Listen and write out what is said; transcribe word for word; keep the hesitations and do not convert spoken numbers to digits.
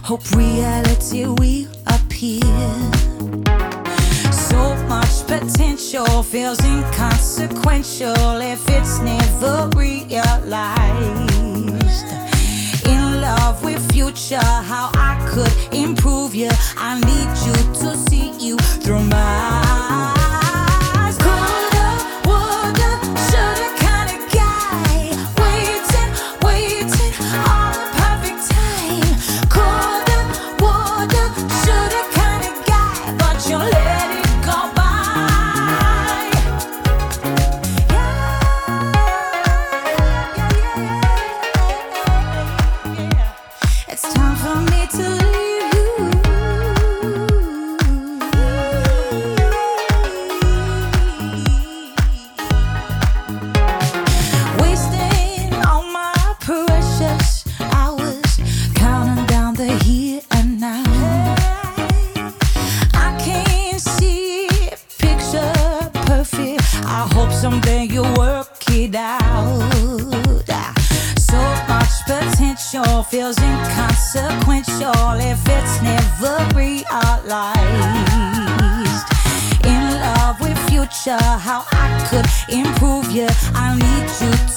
Hope reality will appear. So much potential feels inconsequential if it's never realized. In love with future, how I could improve you. I need you to see you through my eyes. Coulda, woulda, shoulda kind of guy. Waiting, waiting all the perfect time. Coulda, woulda, shoulda kind of guy, but you let it go by. Yeah, yeah, yeah, yeah. It's time for me to leave you. Wasting all my precious hours, counting down the here and now. I can't see it, picture perfect. I hope someday you'll work it out. So much potential feels inconsequential if it's never realized. In love with future, how I could improve you. I need you